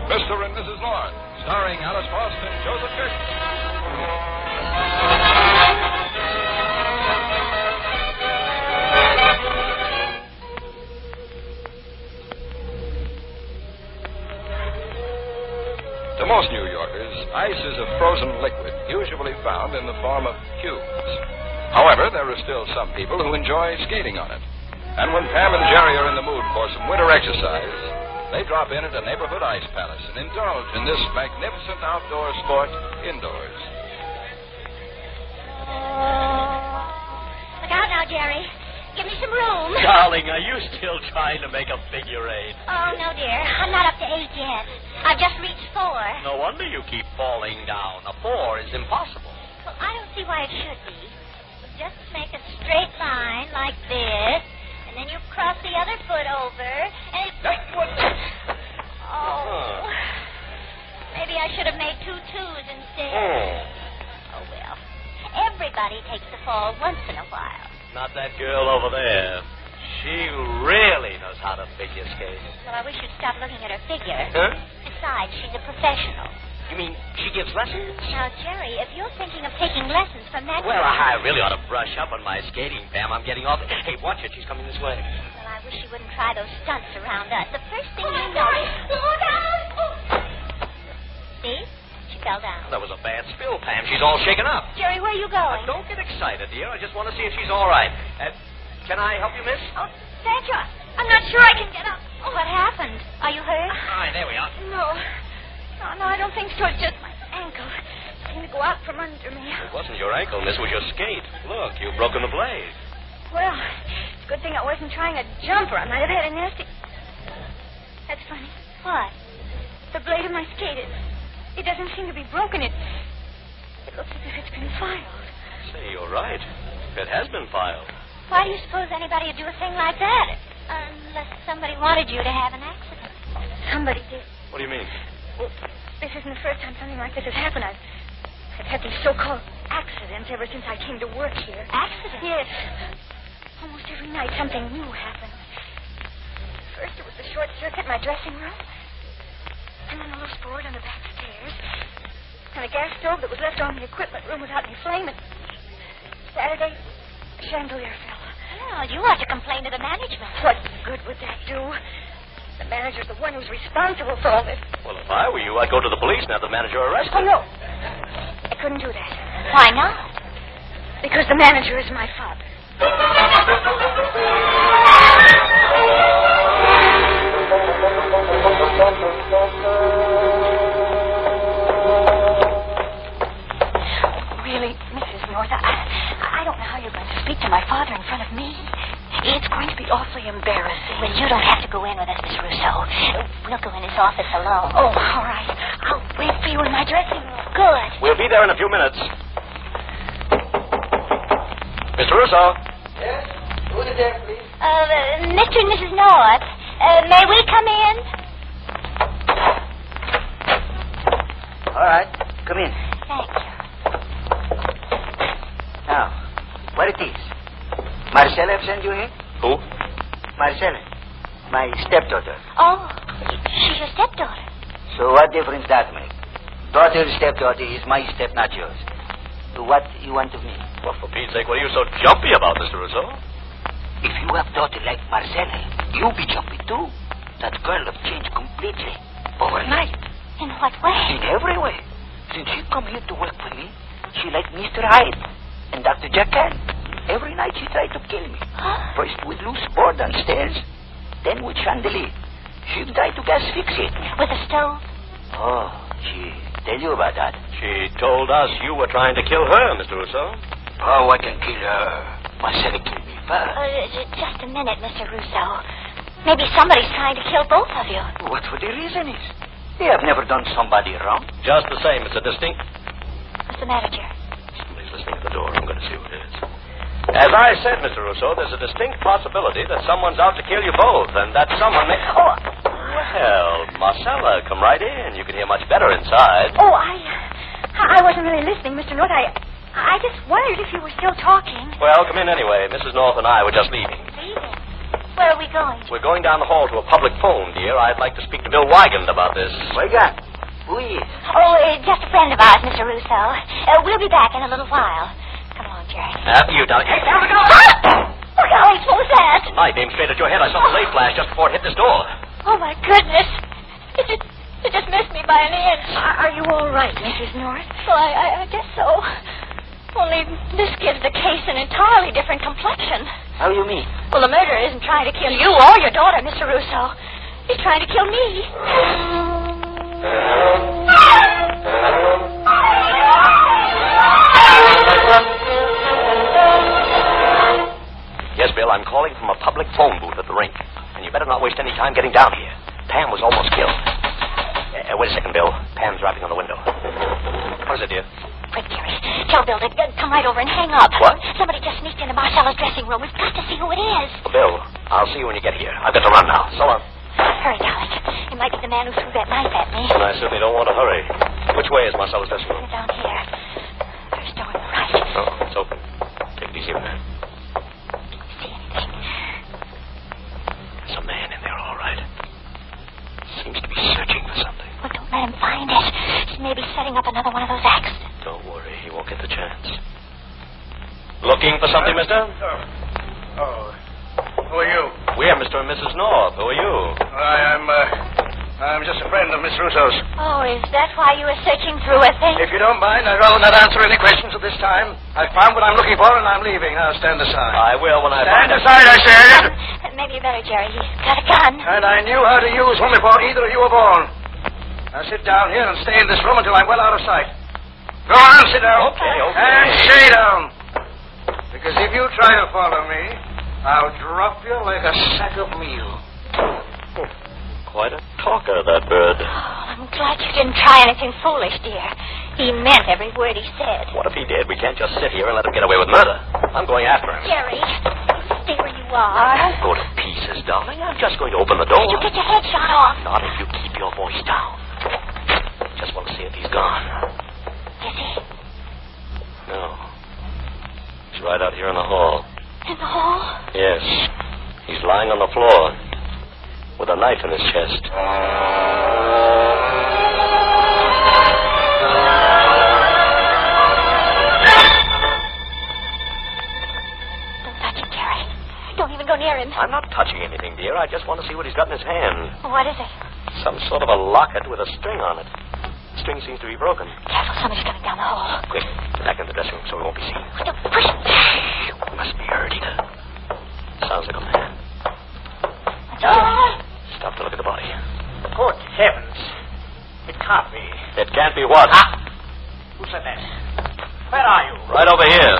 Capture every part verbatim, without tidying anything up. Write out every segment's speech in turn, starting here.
Mister and Missus Lawrence, starring Alice Faust and Joseph Kirk. To most New Yorkers, ice is a frozen liquid, usually found in the form of cubes. However, there are still some people who enjoy skating on it. And when Pam and Jerry are in the mood for some winter exercise, they drop in at a neighborhood ice palace and indulge in this magnificent outdoor sport indoors. Look out now, Jerry. Give me some room. Darling, are you still trying to make a figure eight? Oh, no, dear. I'm not up to eight yet. I've just reached four. No wonder you keep falling down. A four is impossible. Well, I don't see why it should be. Just make a straight line like this, and then you cross the other foot over, and it... Oh. Maybe I should have made two twos instead. Oh. Oh, well. Everybody takes a fall once in a while. Not that girl over there. She really knows how to figure skate. Well, I wish you'd stop looking at her figure. Huh? Besides, she's a professional. You mean she gives lessons? Now, Jerry, if you're thinking of taking lessons from that... Well, I really ought to brush up on my skating, Pam. I'm getting off... Hey, watch it. She's coming this way. Well, I wish you wouldn't try those stunts around us. The first thing you notice... Slow down! See? She fell down. That was a bad spill, Pam. She's all shaken up. Jerry, where are you going? Now, don't get excited, dear. I just want to see if she's all right. Uh, can I help you, miss? Oh, thank you. I'm not sure I can get up. Oh, what happened? Are you hurt? All right, there we are. No. No, no, I don't think so. It's just my ankle. It seemed to go out from under me. It wasn't your ankle, miss. It was your skate. Look, you've broken the blade. Well, it's a good thing I wasn't trying a jumper. I might have had a nasty... That's funny. What? The blade of my skate, it, it doesn't seem to be broken. It, it looks as if it's been filed. Say, you're right. It has been filed. Why do you suppose anybody would do a thing like that? Unless somebody wanted you to have an accident. Somebody did. What do you mean? Well, this isn't the first time something like this has happened. I've, I've had these so-called accidents ever since I came to work here. Accidents? Yes. Almost every night something new happens. First it was the short circuit in my dressing room. And then a loose board on the back stairs. And a gas stove that was left on the equipment room without any flame. And Saturday, a chandelier fell. Well, you ought to complain to the management. What good would that do? The manager's the one who's responsible for all this. Well, if I were you, I'd go to the police and have the manager arrested. Oh, no. I couldn't do that. Why not? Because the manager is my father. Really, Missus North, I, I don't know how you're going to speak to my father in front of me. It's going to be awfully embarrassing. Well, you don't have to go in with us, Miss Russo. We'll go in his office alone. Oh, all right. I'll wait for you in my dressing room. Good. We'll be there in a few minutes. Mister Russo. Yes? Who's there, please? Uh, uh, Mister and Missus North, uh, may we come in? All right. Come in. Thank you. Now, what it is? Marcella have sent you here? Who? Marcella. My stepdaughter. Oh, she's your stepdaughter. So what difference that make? Daughter, stepdaughter is my step, not yours. So what you want of me? Well, for Pete's sake, what are you so jumpy about, Mister Russo? If you have daughter like Marcella, you be jumpy too. That girl have changed completely. Overnight. In what way? In every way. Since she come here to work for me, she like Mister Hyde and Doctor Jackal. Every night she tried to kill me. Huh? First with loose board on stairs, then with chandelier. She tried to gas fix it. With a stove? Oh, she tell you about that? She told us you were trying to kill her, Mister Russo. Oh, I can kill her. Marcella killed me first. Uh, just a minute, Mister Russo. Maybe somebody's trying to kill both of you. What for the reason is? They have never done somebody wrong. Just the same, it's a distinct... What's the matter, Jerry? Somebody's listening at the door. I'm going to see who it is. As I said, Mister Russo, there's a distinct possibility that someone's out to kill you both, and that someone may... Oh, Well, Marcella, come right in. You can hear much better inside. oh, I... I wasn't really listening, Mister North. I... I just wondered if you were still talking. Well, come in anyway. Missus North and I were just leaving. Leaving? Where are we going? We're going down the hall to a public phone, dear. I'd like to speak to Bill Wygant about this. Wygant? Who is? Oh, uh, just a friend of ours, Mister Russo. Uh, we'll be back in a little while. Come along, Jerry. After you, darling. Hey, there we go! Ah! Oh, golly, what was that? Light aimed straight at your head. I saw the laser flash just before it hit this door. Oh, my goodness. It just, it just missed me by an inch. Are, are you all right, Missus North? Well, I, I, I guess so. Only this gives the case an entirely different complexion. How do you mean? Well, the murderer isn't trying to kill you or your daughter, Mister Russo. He's trying to kill me. Yes, Bill, I'm calling from a public phone booth at the rink. And you better not waste any time getting down here. Pam was almost killed. Uh, wait a second, Bill. Pam's rapping on the window. What is it, dear? Quick, Jerry. Tell Bill to uh, come right over and hang up. What? Somebody just sneaked into Marcella's dressing room. We've got to see who it is. Well, Bill, I'll see you when you get here. I've got to run now. So long. Hurry, darling. It might be the man who threw that knife at me. And I certainly don't want to hurry. Which way is Marcella's dressing room? Down here. First door on the right. Oh, it's open. Take it easy with that. See anything? There's a man in there, all right. Seems to be searching for something. Well, don't let him find it. He may be setting up another one of those accidents. Don't worry, he won't get the chance. Looking for something, mister? Oh. Oh. Who are you? We're Mister and Missus North. Who are you? I am, uh, I'm just a friend of Miss Russo's. Oh, is that why you were searching through a thing? If you don't mind, I'd rather not answer any questions at this time. I've found what I'm looking for, and I'm leaving. Now, stand aside. I will when I Stand find it. aside, I said! Um, maybe you better, Jerry. He's got a gun. And I knew how to use one before either of you were born. Now, sit down here and stay in this room until I'm well out of sight. Go on, sit down. Okay, okay. And stay down. Because if you try to follow me, I'll drop you like a sack of meal. Quite a talker, that bird. Oh, I'm glad you didn't try anything foolish, dear. He meant every word he said. What if he did? We can't just sit here and let him get away with murder. I'm going after him. Jerry, stay where you are. Go to pieces, darling. I'm just going to open the door. You get your head shot off. Not if you keep your voice down. Just want to see if he's gone. Is he? No. He's right out here in the hall. In the hall? Yes. He's lying on the floor with a knife in his chest. Don't touch him, Jerry. Don't even go near him. I'm not touching anything, dear. I just want to see what he's got in his hand. What is it? Some sort of a locket with a string on it. The string seems to be broken. Careful, somebody's coming down the hall. Quick, get back in the dressing room so we won't be seen. Don't push him. He must be hurt, Edith. Sounds like a man. Oh. Stop to look at the body. Good heavens. It can't be. It can't be what? Ah! Who said that? Where are you? Right over here.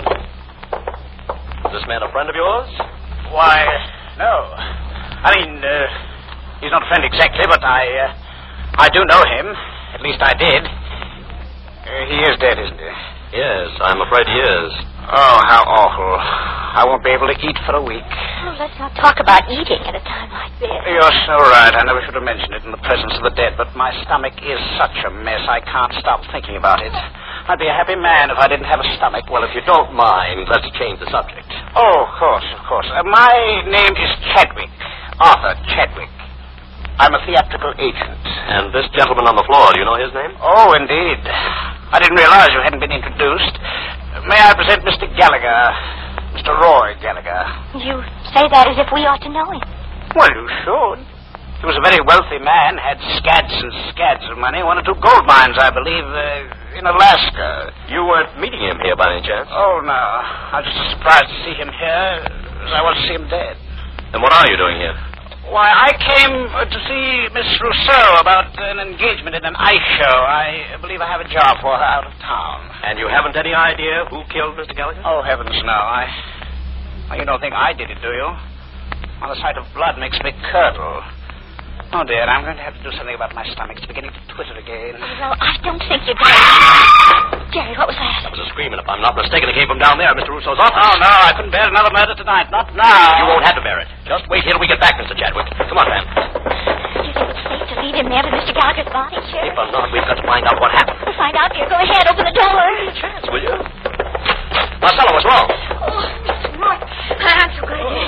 Is this man a friend of yours? Why, no. I mean, uh, he's not a friend exactly, but I, uh, I do know him. At least I did. Uh, he is dead, isn't he? Yes, I'm afraid he is. Oh, how awful. I won't be able to eat for a week. Oh, let's not talk about eating at a time like this. You're so right. I never should have mentioned it in the presence of the dead, but my stomach is such a mess, I can't stop thinking about it. I'd be a happy man if I didn't have a stomach. Well, if you don't mind, let's change the subject. Oh, of course, of course. Uh, my name is Chadwick. Arthur Chadwick. I'm a theatrical agent. And this gentleman on the floor, do you know his name? Oh, indeed. I didn't realize you hadn't been introduced. May I present Mister Gallagher, Mister Roy Gallagher? You say that as if we ought to know him. Well, you should. He was a very wealthy man, had scads and scads of money, one or two gold mines, I believe, uh, in Alaska. You weren't meeting him here by any chance? Oh, no. I was just surprised to see him here, as I was to see him dead. Then what are you doing here? Why, I came uh, to see Miss Rousseau about an engagement in an ice show. I believe I have a job for her out of town. And you haven't any idea who killed Mister Gallagher? Oh, heavens, no. I... Well, you don't think I did it, do you? Well, the sight of blood makes me curdle. Oh, dear, I'm going to have to do something about my stomach. It's beginning to twitter again. Well, I don't think you'd better. Jerry, what was that? That was a scream, and if I'm not mistaken, it came from down there, Mister Rousseau's office. Oh, no, I couldn't bear another murder tonight. Not now. You won't have to bear it. Just wait here till we get back, Mister Chadwick. Come on, Van. Do you think it's safe to leave him there with Mister Gallagher's body, Sheriff? If or not, we've got to find out what happened. We'll find out, dear. Go ahead, open the door. Chance, will you? Marcella, what's wrong? Oh, Mister North, I'm so glad you're here. Some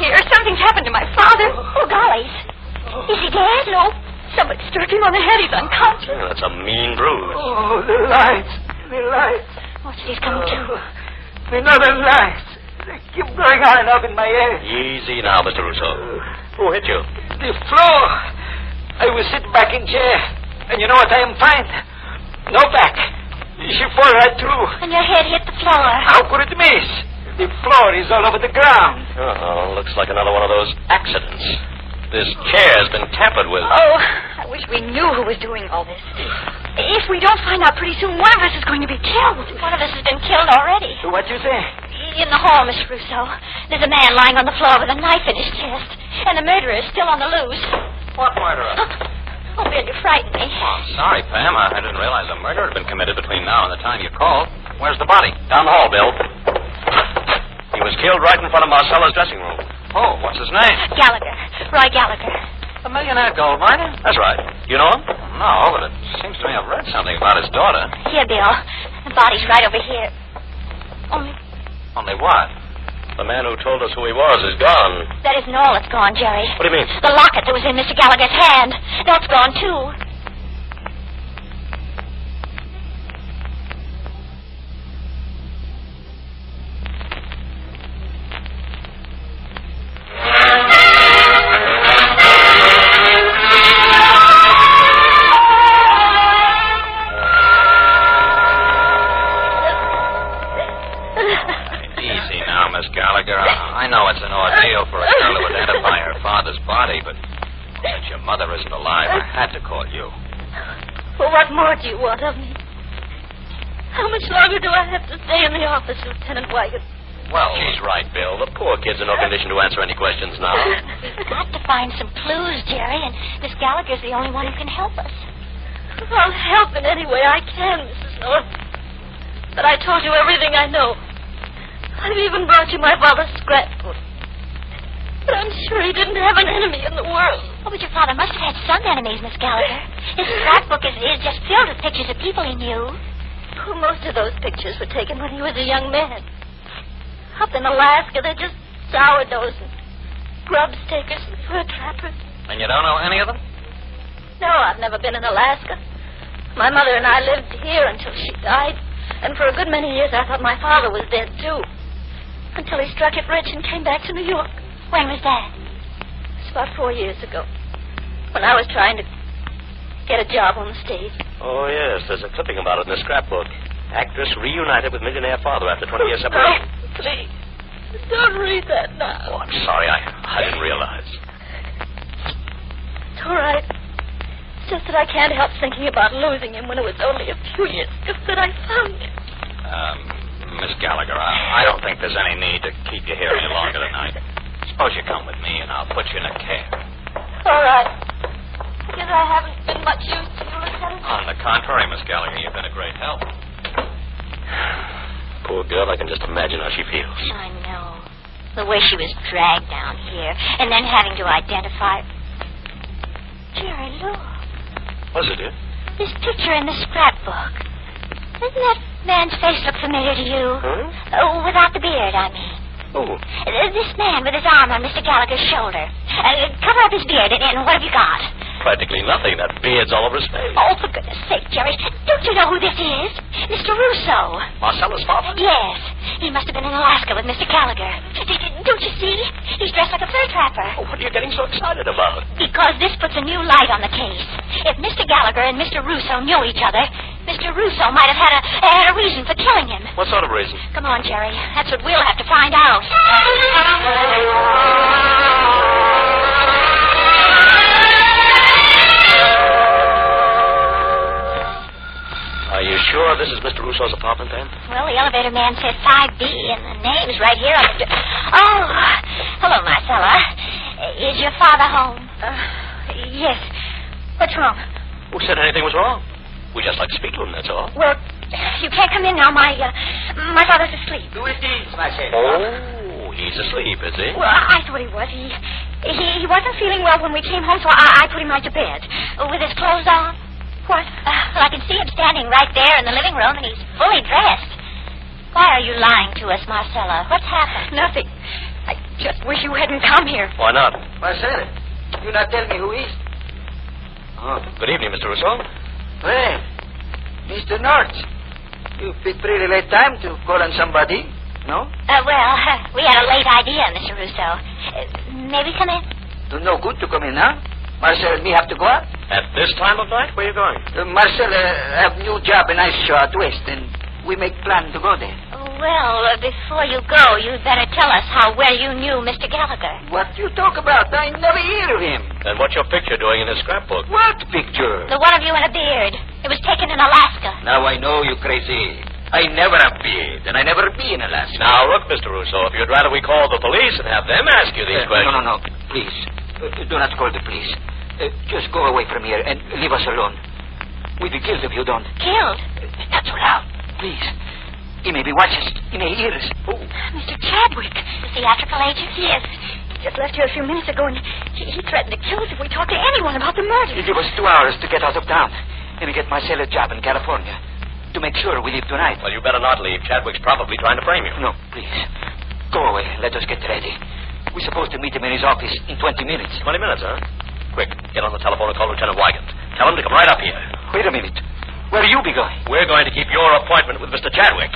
Something's happened to my father. Oh, golly. Is he dead? No. Somebody struck him on the head. He's unconscious. Yeah, that's a mean bruise. Oh, the lights. The lights. What's this coming to? Oh, another light. They keep going on and up in my head. Easy now, Mister Russo. Who hit you? The floor. I was sitting back in chair. And you know what I am find? No back. She fall right through. And your head hit the floor. How could it miss? The floor is all over the ground. Uh-oh, looks like another one of those accidents. This chair's been tampered with. Oh, I wish we knew who was doing all this. If we don't find out pretty soon, one of us is going to be killed. One of us has been killed already. What you say? In the hall, Miss Russo. There's a man lying on the floor with a knife in his chest. And the murderer is still on the loose. What murderer? Oh, Bill, you frightened me. Oh, sorry, Pam. I, I didn't realize a murder had been committed between now and the time you called. Where's the body? Down the hall, Bill. He was killed right in front of Marcella's dressing room. Oh, what's his name? Gallagher. Roy Gallagher. The millionaire gold miner? That's right. You know him? No, but it seems to me I've read something about his daughter. Here, Bill. The body's right over here. Only... Only what? The man who told us who he was is gone. That isn't all that's gone, Jerry. What do you mean? The locket that was in Mister Gallagher's hand. That's gone, too. I know it's an ordeal for a girl to identify her father's body, but since your mother isn't alive, I had to call you. Well, what more do you want of me? How much longer do I have to stay in the office, Lieutenant Wygant? Well, she's right, Bill. The poor kid's in no condition to answer any questions now. We've got to find some clues, Jerry, and Miss Gallagher's the only one who can help us. I'll help in any way I can, Missus North. But I told you everything I know. I've even brought you my father's scrapbook. But I'm sure he didn't have an enemy in the world. Oh, but your father must have had some enemies, Miss Gallagher. His scrapbook is, is just filled with pictures of people he knew. Well, most of those pictures were taken when he was a young man. Up in Alaska, they're just sourdoughs and grub stakers and fur trappers. And you don't know any of them? No, I've never been in Alaska. My mother and I lived here until she died. And for a good many years, I thought my father was dead, too. Until he struck it rich and came back to New York. When was that? It's about four years ago. When I was trying to get a job on the stage. Oh, yes. There's a clipping about it in the scrapbook. Actress reunited with millionaire father after twenty years separation. Oh, please. Don't read that now. Oh, I'm sorry. I, I didn't realize. It's all right. It's just that I can't help thinking about losing him when it was only a few years ago that I found him. Um, Miss Gallagher, I, I don't think there's any need to keep you here any longer tonight. Suppose you come with me and I'll put you in a cab. All right. I guess I haven't been much use to you, Lieutenant. On the contrary, Miss Gallagher, you've been a great help. Poor girl, I can just imagine how she feels. I know. The way she was dragged down here, and then having to identify... Jerry, look. What's it, dear? This picture in the scrapbook. Doesn't that man's face look familiar to you? Huh? Oh, without the beard, I mean. Oh. Uh, This man with his arm on Mister Gallagher's shoulder. Uh, cover up his beard, and, and what have you got? Practically nothing. That beard's all over his face. Oh, for goodness sake, Jerry. Don't you know who this is? Mister Russo. Marcella's father? Yes. He must have been in Alaska with Mister Gallagher. D- d- Don't you see? He's dressed like a fur trapper. Oh, what are you getting so excited about? Because this puts a new light on the case. If Mister Gallagher and Mister Russo knew each other, Mister Russo might have had a, had a reason for killing him. What sort of reason? Come on, Jerry. That's what we'll have to find out. Are you sure this is Mister Russo's apartment, then? Well, the elevator man said five B, and the name's right here on the door. Oh, hello, Marcella. Is your father home? Uh, yes. What's wrong? Who said anything was wrong? We just like to speak to him, that's all. Well, you can't come in now. My uh, my father's asleep. Do it is, Marcella. Oh, he's asleep, is he? Well, I thought he was. He he, he wasn't feeling well when we came home, so I, I put him right to bed. With his clothes on? What? Uh, well, I can see him standing right there in the living room, and he's fully dressed. Why are you lying to us, Marcella? What's happened? Nothing. I just wish you hadn't come here. Why not? Marcel, you not tell me who is? Oh, good evening, Mister Russo. Well, Mister North, you picked pretty late time to call on somebody, no? Uh, well, uh, we had a late idea, Mister Russo. Uh, may we come in? Do no good to come in, huh? Marcel and me have to go out. At this time of night? Where are you going? Uh, Marcel uh, have new job in Ice Shore out west, and we make plan to go there. Well, uh, before you go, you'd better tell us how well you knew Mister Gallagher. What you talk about? I never hear of him. And what's your picture doing in his scrapbook? What picture? The one of you in a beard. It was taken in Alaska. Now I know you crazy. I never have beard, and I never be in Alaska. Now, look, Mister Russo, if you'd rather we call the police and have them ask you these Uh, questions... no, no, no. Please, uh, do not call the police. Uh, just go away from here and leave us alone. We'd be killed if you don't. Killed? Uh, not so loud, please. He may be watching us. He may hear us. Oh. Mister Chadwick, the theatrical agent? Yes. He just left here a few minutes ago, and he, he threatened to kill us if we talked to anyone about the murder. He gave us two hours to get out of town and get Marcel a job in California to make sure we leave tonight. Well, you better not leave. Chadwick's probably trying to frame you. No, please. Go away. Let us get ready. We're supposed to meet him in his office in twenty minutes. Twenty minutes, huh? Quick, get on the telephone and call Lieutenant Wygant. Tell him to come right up here. Wait a minute. Where will you be going? We're going to keep your appointment with Mister Chadwick.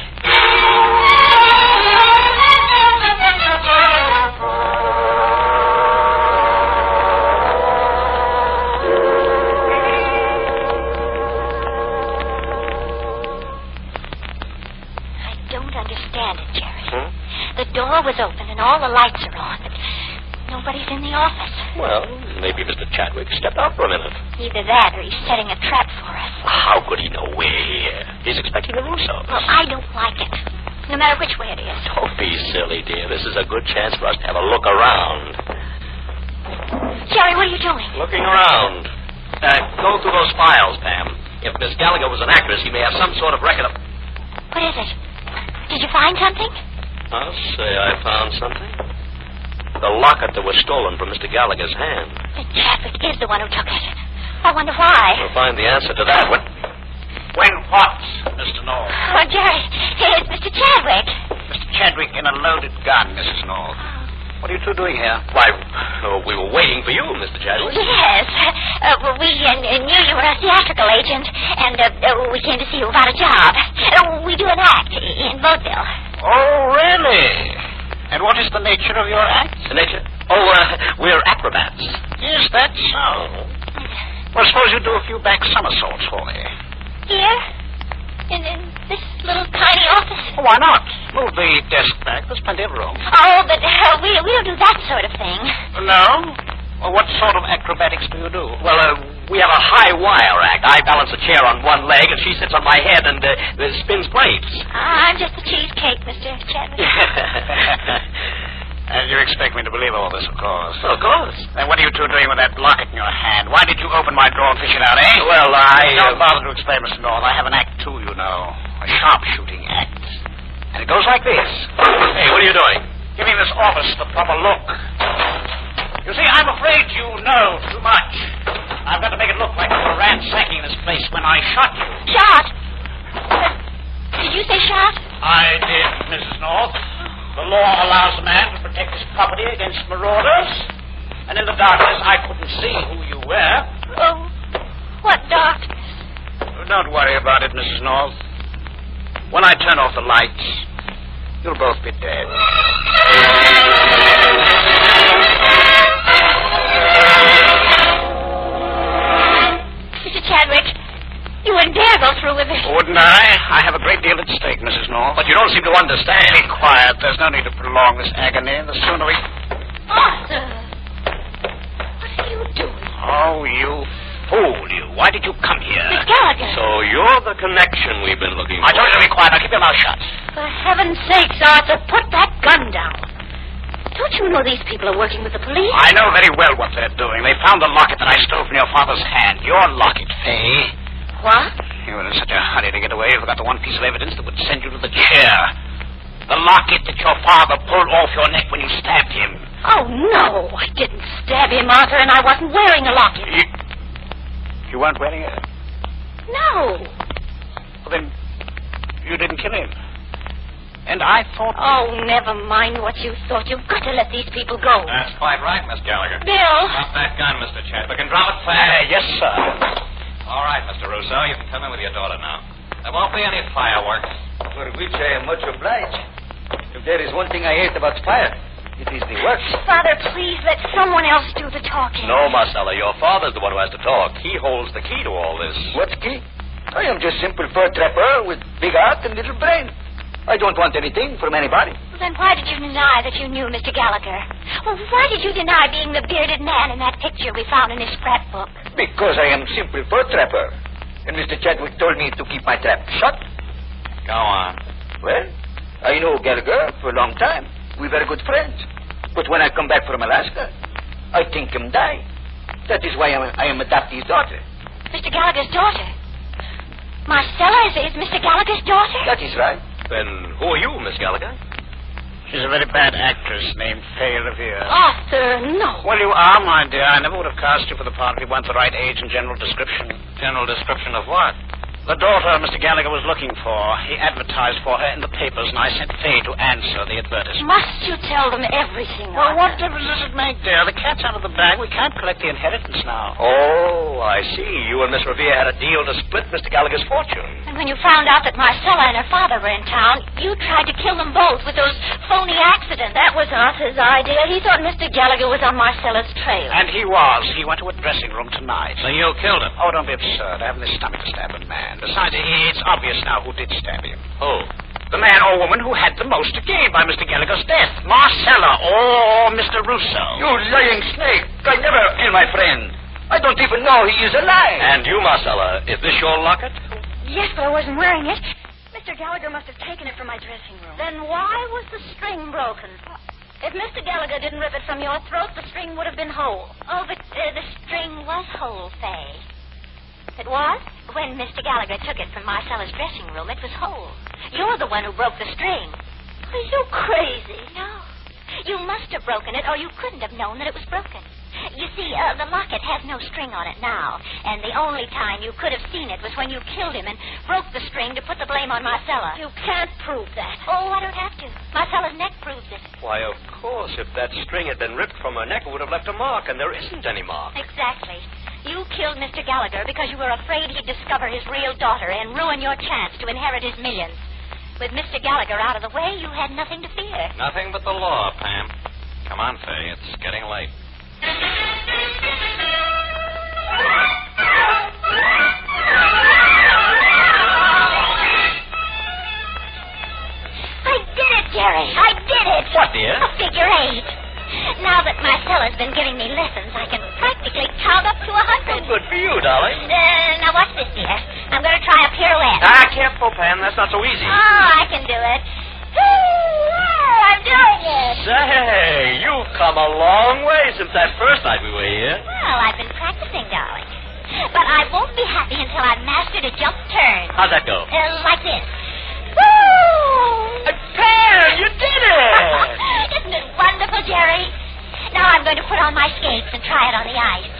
I don't understand it, Jerry. Hmm? The door was open and all the lights are on, but nobody's in the office. Well, maybe Mister Chadwick stepped out for a minute. Either that or he's setting a trap for us. How could he know we're here? He's expecting the Russos. Well, I don't like it. No matter which way it is. Don't be silly, dear. This is a good chance for us to have a look around. Jerry, what are you doing? Looking around. Uh, go through those files, Pam. If Miss Gallagher was an actress, he may have some sort of record of... What is it? Did you find something? I'll say I found something. The locket that was stolen from Mister Gallagher's hand. The Chadwick is the one who took it. I wonder why. We'll find the answer to that. What? When what, Mister North? Oh, Jerry, it's Mister Chadwick. Mister Chadwick in a loaded gun, Missus North. What are you two doing here? Why, oh, we were waiting for you, Mister Chadwick. Yes. Uh, well, we uh, knew you were a theatrical agent, and uh, uh, we came to see you about a job. Uh, we do an act in vaudeville. Oh, really? And what is the nature of your act? The nature? Oh, uh, we're acrobats. Is that so? Well, suppose you do a few back somersaults for me. Here? In, in this little tiny office? Oh, why not? Move the desk back. There's plenty of room. Oh, but uh, we, we don't do that sort of thing. No? Well, what sort of acrobatics do you do? Well, uh, we have a high wire act. I balance a chair on one leg, and she sits on my head and uh, uh, spins plates. I'm just a cheesecake, Mister Chadwick. And you expect me to believe all this, of course. Well, of course. Then what are you two doing with that locket in your hand? Why did you open my drawer and fish it out, eh? Well, I... Don't Uh, bother to explain, Mister North. I have an act, too, you know. A sharpshooting act. And it goes like this. Hey, what are you doing? Giving this office the proper look. You see, I'm afraid you know too much. I've got to make it look like you were ransacking this place when I shot you. Shot? Uh, did you say shot? I did, Missus North. The law allows a man to protect his property against marauders. And in the darkness, I couldn't see who you were. Oh, what darkness? Don't worry about it, Missus North. When I turn off the lights, you'll both be dead. Mister Chadwick, you wouldn't dare go through with it. Wouldn't I? I have a great deal at stake, Missus North. But you don't seem to understand. Be quiet. There's no need to prolong this agony. The sooner we... Arthur, what are you doing? Oh, you fool, you. Why did you come here? Miss Gallagher. So you're the connection we've been looking for. I told you to be quiet. Now keep your mouth shut. For heaven's sakes, Arthur, put that gun down. Don't you know these people are working with the police? I know very well what they're doing. They found the locket that I stole from your father's hand. Your locket, Faye. What? You were in such a hurry to get away, you forgot the one piece of evidence that would send you to the chair. The locket that your father pulled off your neck when you stabbed him. Oh, no, I didn't stab him, Arthur, and I wasn't wearing a locket. You, you weren't wearing it? No. Well, then, you didn't kill him. And I thought... Oh, never mind what you thought. You've got to let these people go. That's quite right, Miss Gallagher. Bill! Drop that gun, Mister Chadwick, and drop it fast. Uh, yes, sir. All right, Mister Russo, you can come in with your daughter now. There won't be any fireworks. For which I am much obliged. If there is one thing I hate about fire, it is the works. Father, please let someone else do the talking. No, Marcella, your father's the one who has to talk. He holds the key to all this. What key? I am just simple fur trapper with big heart and little brain. I don't want anything from anybody. Well, then why did you deny that you knew Mister Gallagher? Well, why did you deny being the bearded man in that picture we found in his scrapbook? Because I am simple fur trapper. And Mister Chadwick told me to keep my trap shut. Go on. Well, I know Gallagher for a long time. We were good friends. But when I come back from Alaska, I think him die. That is why I am, I am adopting his daughter. Mister Gallagher's daughter? Marcella is, is Mister Gallagher's daughter? That is right. Then who are you, Miss Gallagher? She's a very bad actress named Fay Revere. Arthur, no. Well, you are, my dear. I never would have cast you for the part if you weren't the right age and general description. General description of what? The daughter Mister Gallagher was looking for. He advertised for her in the papers, and I sent Fay to answer the advertisement. Must you tell them everything, Well, Arthur? what difference does it make, dear? The cat's out of the bag. We can't collect the inheritance now. Oh, I see. You and Miss Revere had a deal to split Mister Gallagher's fortune. And when you found out that Marcella and her father were in town, you tried to kill them both with those phony accidents. That was Arthur's idea. He thought Mister Gallagher was on Marcella's trail. And he was. He went to a dressing room tonight. So you killed him. Oh, don't be absurd. I haven't the stomach to stab a man. Besides, it's obvious now who did stab him. Who? The man or woman who had the most to gain by Mister Gallagher's death. Marcella or Mister Russo. You lying snake. I never killed my friend. I don't even know he is alive. And you, Marcella, is this your locket? Yes, but I wasn't wearing it. Mister Gallagher must have taken it from my dressing room. Then why was the string broken? If Mister Gallagher didn't rip it from your throat, the string would have been whole. Oh, but uh, the string was whole, Fay. It was? When Mister Gallagher took it from Marcella's dressing room, it was whole. You're the one who broke the string. Are you crazy? No. You must have broken it, or you couldn't have known that it was broken. You see, uh, the locket has no string on it now, and the only time you could have seen it was when you killed him and broke the string to put the blame on Marcella. You can't prove that. Oh, I don't have to. Marcella's neck proves it. Why, of course. If that string had been ripped from her neck, it would have left a mark, and there isn't any mark. Exactly. You killed Mister Gallagher because you were afraid he'd discover his real daughter and ruin your chance to inherit his millions. With Mister Gallagher out of the way, you had nothing to fear. Nothing but the law, Pam. Come on, Fay. It's getting late. I did it, Jerry. I did it. What, dear? A figure eight. Now that Marcella's been giving me lessons, I can practically count up to a hundred. Good for you, darling. Uh, now watch this, dear. I'm going to try a pirouette. Ah, careful, Pam. That's not so easy. Oh, I can do it. Oh, I'm doing it. Say, you've come a long way since that first night we were here. Well, I've been practicing, darling. But I won't be happy until I've mastered a jump turn. How'd that go? Uh, like this. Woo! Uh, Pam, you did it! Isn't it wonderful, Jerry? Now I'm going to put on my skates and try it on the ice.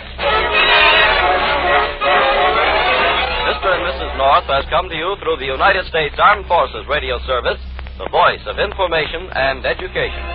Mister and Missus North has come to you through the United States Armed Forces Radio Service, the voice of information and education.